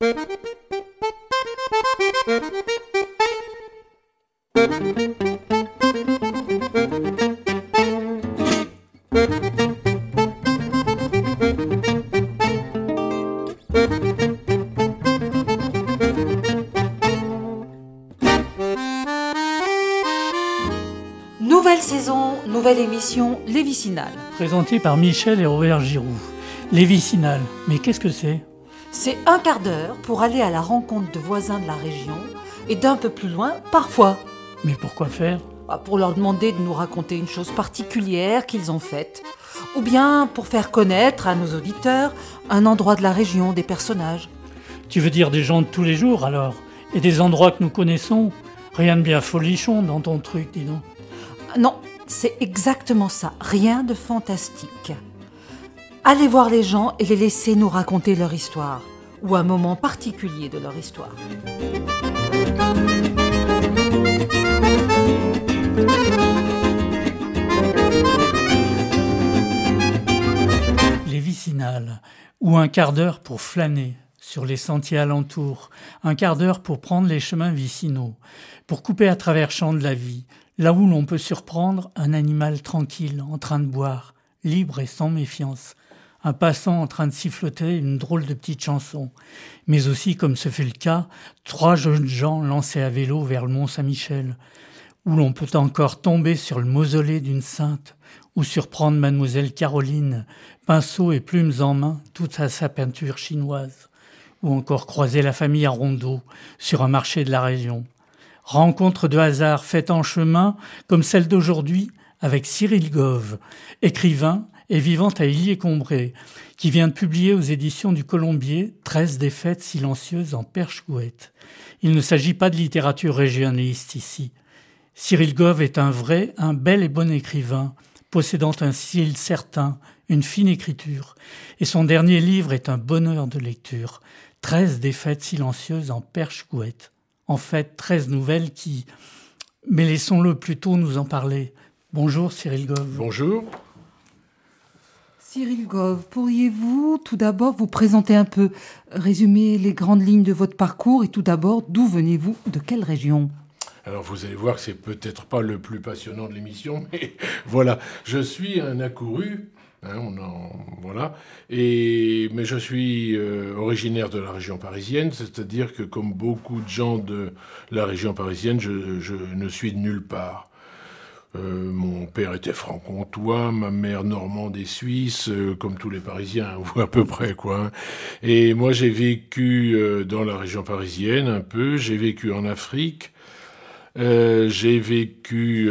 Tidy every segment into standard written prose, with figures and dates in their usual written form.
Nouvelle saison, nouvelle émission, Les Vicinales. Présenté par Michel et Robert Giroux. Les Vicinales, mais qu'est-ce que c'est ? C'est un quart d'heure pour aller à la rencontre de voisins de la région et d'un peu plus loin, parfois. Mais pourquoi faire ? Pour leur demander de nous raconter une chose particulière qu'ils ont faite. Ou bien pour faire connaître à nos auditeurs un endroit de la région, des personnages. Tu veux dire des gens de tous les jours alors ? Et des endroits que nous connaissons ? Rien de bien folichon dans ton truc, dis donc. Non, c'est exactement ça, rien de fantastique. Allez voir les gens et les laisser nous raconter leur histoire, ou un moment particulier de leur histoire. Les Vicinales, ou un quart d'heure pour flâner sur les sentiers alentours, un quart d'heure pour prendre les chemins vicinaux, pour couper à travers champs de la vie, là où l'on peut surprendre un animal tranquille en train de boire, libre et sans méfiance, un passant en train de siffloter une drôle de petite chanson, mais aussi, comme ce fut le cas, 3 jeunes gens lancés à vélo vers le Mont-Saint-Michel, où l'on peut encore tomber sur le mausolée d'une sainte, ou surprendre mademoiselle Caroline, pinceau et plumes en main, toute à sa peinture chinoise, ou encore croiser la famille à Rondeau sur un marché de la région. Rencontre de hasard faite en chemin, comme celle d'aujourd'hui, avec Cyril Gove, écrivain et vivant à Illiers-Combray, qui vient de publier aux éditions du Colombier 13 défaites silencieuses en perche-gouette. Il ne s'agit pas de littérature régionaliste ici. Cyril Gove est un bel et bon écrivain, possédant un style certain, une fine écriture, et son dernier livre est un bonheur de lecture, 13 défaites silencieuses en perche-gouette. En fait, 13 nouvelles qui... Mais laissons-le plutôt nous en parler. Bonjour Cyril Gove. Bonjour. Cyril Gove, pourriez-vous tout d'abord vous présenter un peu, résumer les grandes lignes de votre parcours et tout d'abord, d'où venez-vous, de quelle région ? Alors vous allez voir que c'est peut-être pas le plus passionnant de l'émission, mais voilà, je suis un accouru, voilà, mais je suis originaire de la région parisienne, c'est-à-dire que comme beaucoup de gens de la région parisienne, je ne suis de nulle part. Mon père était franc-comtois, ma mère normande et suisse, comme tous les Parisiens, ou à peu près, quoi. Et moi, j'ai vécu dans la région parisienne un peu, j'ai vécu en Afrique, j'ai vécu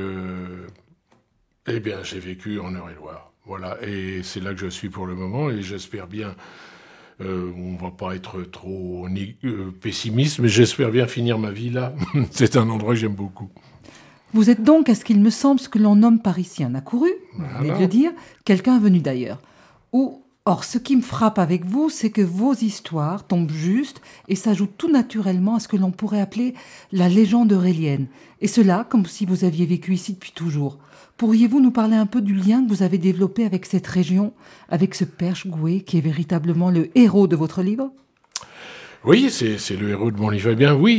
en Eure-et-Loire. Voilà, et c'est là que je suis pour le moment, et j'espère bien, on va pas être trop pessimiste, mais j'espère bien finir ma vie là. C'est un endroit que j'aime beaucoup. Vous êtes donc, à ce qu'il me semble, ce que l'on nomme par ici un accouru, vous venez de le dire, quelqu'un venu d'ailleurs. Or, ce qui me frappe avec vous, c'est que vos histoires tombent juste et s'ajoutent tout naturellement à ce que l'on pourrait appeler la légende eurélienne. Et cela, comme si vous aviez vécu ici depuis toujours. Pourriez-vous nous parler un peu du lien que vous avez développé avec cette région, avec ce perche-gouët qui est véritablement le héros de votre livre ? Oui, c'est le héros de mon livre. Eh bien, oui.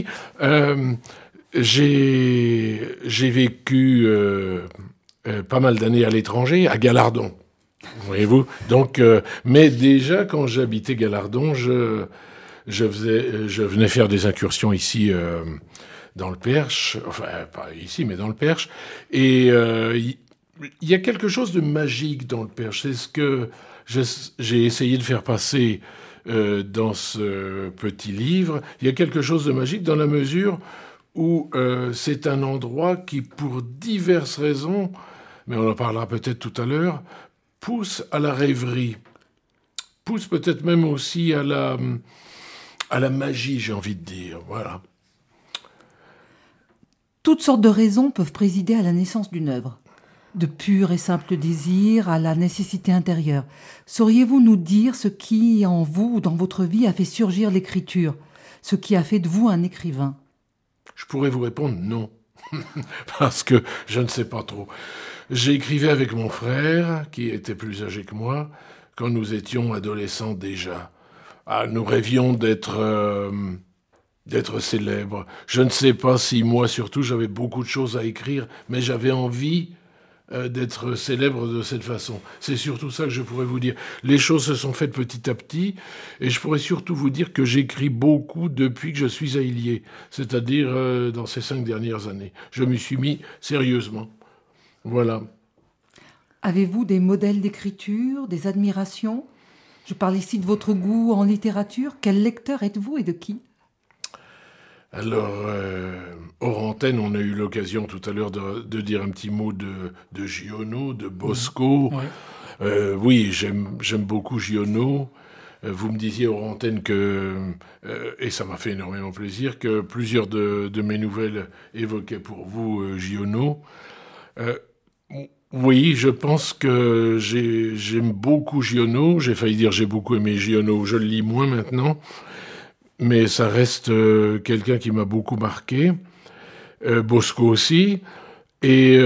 J'ai vécu pas mal d'années à l'étranger, à Gallardon. Voyez-vous. Donc, mais déjà quand j'habitais Gallardon, je venais faire des incursions ici dans le Perche, enfin pas ici mais dans le Perche, et il y a quelque chose de magique dans le Perche. C'est ce que j'ai essayé de faire passer dans ce petit livre. Il y a quelque chose de magique dans la mesure où c'est un endroit qui, pour diverses raisons, mais on en parlera peut-être tout à l'heure, pousse à la rêverie, pousse peut-être même aussi à la magie, j'ai envie de dire. Voilà. Toutes sortes de raisons peuvent présider à la naissance d'une œuvre. De pur et simple désir à la nécessité intérieure. Sauriez-vous nous dire ce qui, en vous ou dans votre vie, a fait surgir l'écriture, ce qui a fait de vous un écrivain ? Je pourrais vous répondre non, parce que je ne sais pas trop. J'écrivais avec mon frère, qui était plus âgé que moi, quand nous étions adolescents déjà. nous rêvions d'être célèbres. Je ne sais pas si moi, surtout, j'avais beaucoup de choses à écrire, mais j'avais envie d'être célèbre de cette façon. C'est surtout ça que je pourrais vous dire. Les choses se sont faites petit à petit, et je pourrais surtout vous dire que j'écris beaucoup depuis que je suis à Illiers, c'est-à-dire dans ces 5 dernières années. Je m'y suis mis sérieusement. Voilà. Avez-vous des modèles d'écriture, des admirations ? Je parle ici de votre goût en littérature. Quel lecteur êtes-vous et de qui ? Alors, hors antenne, on a eu l'occasion tout à l'heure de dire un petit mot de Giono, de Bosco. Ouais. Oui, j'aime beaucoup Giono. Vous me disiez hors antenne que, et ça m'a fait énormément plaisir, que plusieurs de mes nouvelles évoquaient pour vous Giono. Oui, je pense que j'aime beaucoup Giono. J'ai failli dire j'ai beaucoup aimé Giono. Je le lis moins maintenant. Mais ça reste quelqu'un qui m'a beaucoup marqué. Bosco aussi. Et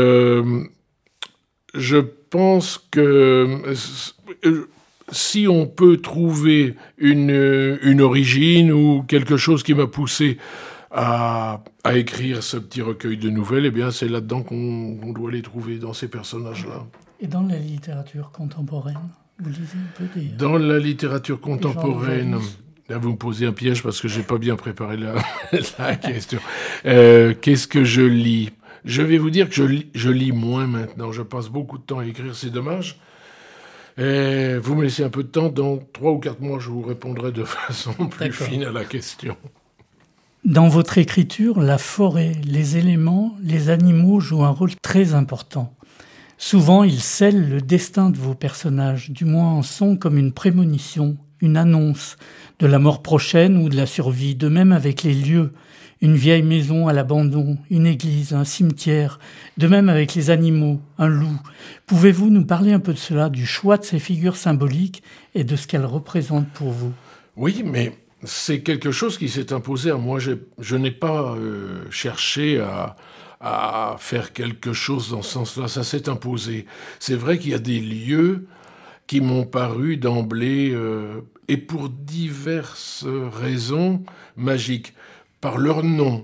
je pense que si on peut trouver une origine ou quelque chose qui m'a poussé à écrire ce petit recueil de nouvelles, eh bien c'est là-dedans qu'on doit les trouver, dans ces personnages-là. Et dans la littérature contemporaine, vous lisez un peu des... Dans la littérature contemporaine... Là, vous me posez un piège parce que j'ai pas bien préparé la question. Qu'est-ce que je lis ? Je vais vous dire que je lis moins maintenant. Je passe beaucoup de temps à écrire, c'est dommage. Vous me laissez un peu de temps. Dans 3 ou 4 mois, je vous répondrai de façon plus fine à la question. Dans votre écriture, la forêt, les éléments, les animaux jouent un rôle très important. Souvent, ils scellent le destin de vos personnages, du moins en sont comme une prémonition, une annonce de la mort prochaine ou de la survie. De même avec les lieux, une vieille maison à l'abandon, une église, un cimetière. De même avec les animaux, un loup. Pouvez-vous nous parler un peu de cela, du choix de ces figures symboliques et de ce qu'elles représentent pour vous ? Oui, mais c'est quelque chose qui s'est imposé à moi. Je n'ai pas cherché à faire quelque chose dans ce sens-là. Ça s'est imposé. C'est vrai qu'il y a des lieux qui m'ont paru d'emblée, et pour diverses raisons, magiques, par leur nom.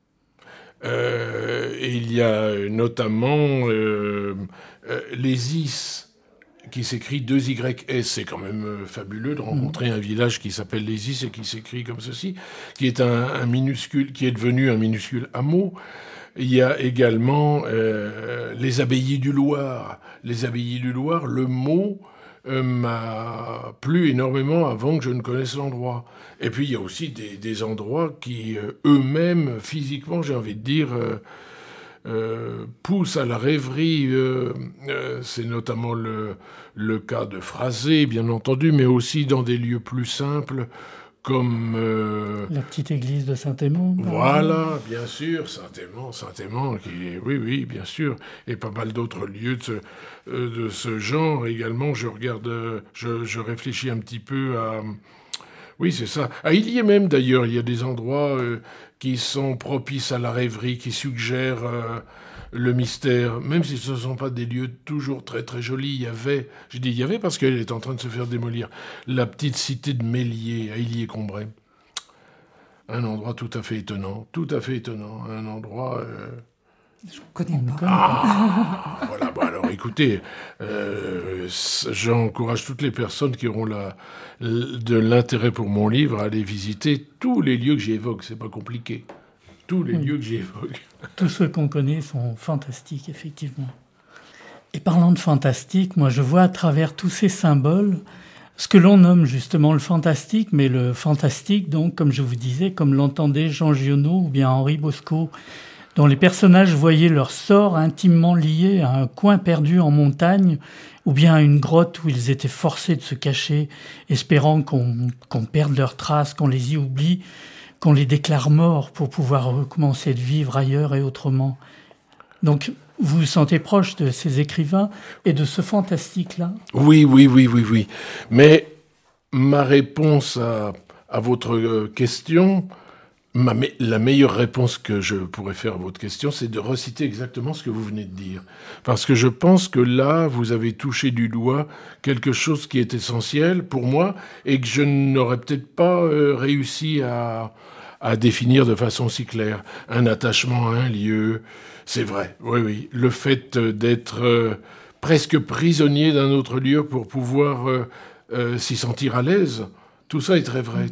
Et il y a notamment les Is, qui s'écrit 2YS. C'est quand même fabuleux de rencontrer un village qui s'appelle les Is et qui s'écrit comme ceci, qui est un minuscule, qui est devenu un minuscule hameau. Il y a également les abbayes du Loir. Les abbayes du Loir, le mot m'a plu énormément avant que je ne connaisse l'endroit. Et puis il y a aussi des endroits qui eux-mêmes, physiquement, j'ai envie de dire, poussent à la rêverie. C'est notamment le cas de Phrasé, bien entendu, mais aussi dans des lieux plus simples, comme... la petite église de Saint-Aimant. Voilà, bien sûr, Saint-Aimant, oui, bien sûr, et pas mal d'autres lieux de ce genre également. Je regarde, je réfléchis un petit peu à... Oui, c'est ça. À Illiers même, d'ailleurs, il y a des endroits qui sont propices à la rêverie, qui suggèrent le mystère, même si ce ne sont pas des lieux toujours très très jolis. Je dis il y avait parce qu'elle est en train de se faire démolir, la petite cité de Méliès à Illiers-Combray. Un endroit tout à fait étonnant, un endroit... Je ne connais pas. Voilà, bon, alors écoutez, j'encourage toutes les personnes qui auront de l'intérêt pour mon livre à aller visiter tous les lieux que j'évoque, c'est pas compliqué. Tous les lieux que j'évoque. Tous ceux qu'on connaît sont fantastiques, effectivement. Et parlant de fantastique, moi je vois à travers tous ces symboles ce que l'on nomme justement le fantastique, mais le fantastique, donc, comme je vous disais, comme l'entendait Jean Giono ou bien Henri Bosco, dont les personnages voyaient leur sort intimement lié à un coin perdu en montagne ou bien à une grotte où ils étaient forcés de se cacher, espérant qu'on perde leurs traces, qu'on les y oublie, qu'on les déclare morts pour pouvoir recommencer de vivre ailleurs et autrement. Donc, vous vous sentez proche de ces écrivains et de ce fantastique-là ? Oui. Mais ma réponse à votre question La meilleure réponse que je pourrais faire à votre question, c'est de reciter exactement ce que vous venez de dire. Parce que je pense que là, vous avez touché du doigt quelque chose qui est essentiel pour moi et que je n'aurais peut-être pas réussi à définir de façon si claire. Un attachement à un lieu, c'est vrai, oui. Le fait d'être presque prisonnier d'un autre lieu pour pouvoir s'y sentir à l'aise, tout ça est très vrai,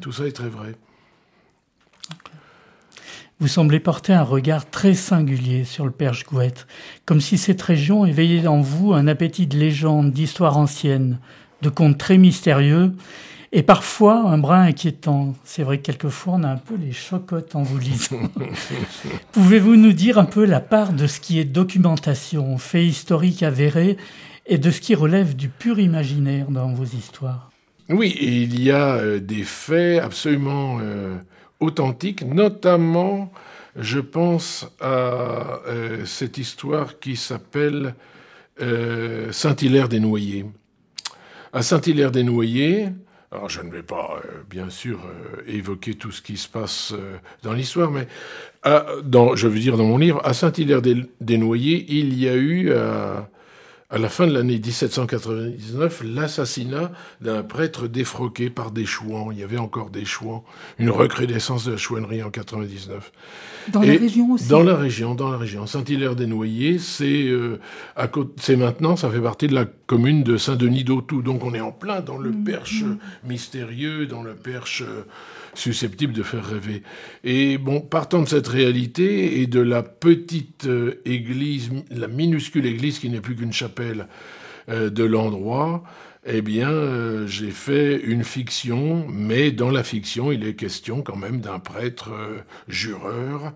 Vous semblez porter un regard très singulier sur le Perche Gouët, comme si cette région éveillait en vous un appétit de légendes, d'histoires anciennes, de contes très mystérieux, et parfois un brin inquiétant. C'est vrai que quelquefois on a un peu les chocottes en vous lisant. Pouvez-vous nous dire un peu la part de ce qui est documentation, fait historique avéré, et de ce qui relève du pur imaginaire dans vos histoires ? Oui, et il y a des faits absolument authentiques, notamment, je pense à cette histoire qui s'appelle Saint-Hilaire-des-Noyers. À Saint-Hilaire-des-Noyers, alors je ne vais pas, bien sûr, évoquer tout ce qui se passe dans l'histoire, mais je veux dire dans mon livre, à Saint-Hilaire-des-Noyers, il y a eu... à la fin de l'année 1799, l'assassinat d'un prêtre défroqué par des chouans. Il y avait encore des chouans, une recrudescence de la chouannerie en 99. Dans la région aussi. Dans la région. Saint-Hilaire-des-Noyers, c'est maintenant, ça fait partie de la commune de Saint-Denis-d'Autoux. Donc on est en plein dans le Perche mystérieux, dans le Perche susceptible de faire rêver. Et bon, partant de cette réalité et de la petite église, la minuscule église qui n'est plus qu'une chapelle de l'endroit, eh bien, j'ai fait une fiction, mais dans la fiction, il est question quand même d'un prêtre jureur.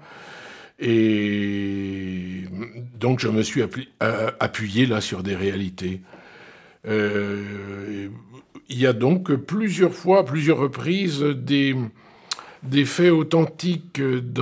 Et donc, je me suis appuyé là sur des réalités. Il y a donc plusieurs fois, à plusieurs reprises, des faits authentiques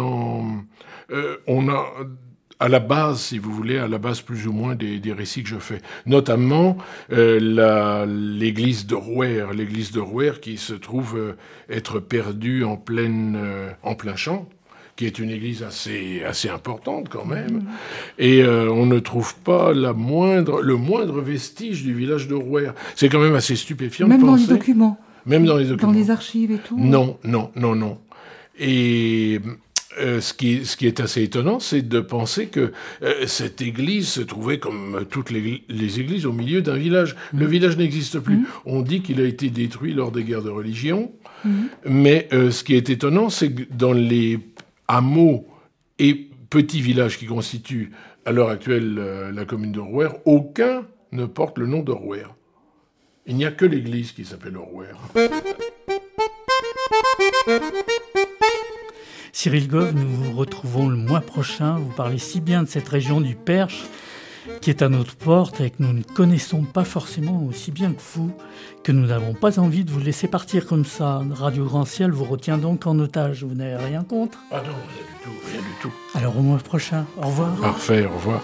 on a, à la base, si vous voulez, à la base plus ou moins des récits que je fais. Notamment l'église de Rouer qui se trouve être perdue en plein champ, qui est une église assez importante quand même, et on ne trouve pas le moindre vestige du village de Rouer. C'est quand même assez stupéfiant même de penser. Dans les documents. Même dans les documents. Dans les archives et tout. Non. Et ce qui est assez étonnant, c'est de penser que cette église se trouvait, comme toutes les églises, au milieu d'un village. Le village n'existe plus. On dit qu'il a été détruit lors des guerres de religion, mais ce qui est étonnant, c'est que dans les hameaux et petits villages qui constituent à l'heure actuelle la commune de Rouer, aucun ne porte le nom de Rouer. Il n'y a que l'église qui s'appelle Rouer. Cyril Gove, nous vous retrouvons le mois prochain. Vous parlez si bien de cette région du Perche qui est à notre porte et que nous ne connaissons pas forcément aussi bien que vous, que nous n'avons pas envie de vous laisser partir comme ça. Radio Grand Ciel vous retient donc en otage. Vous n'avez rien contre ? Ah non, rien du tout. Alors au mois prochain. Au revoir. Parfait, au revoir.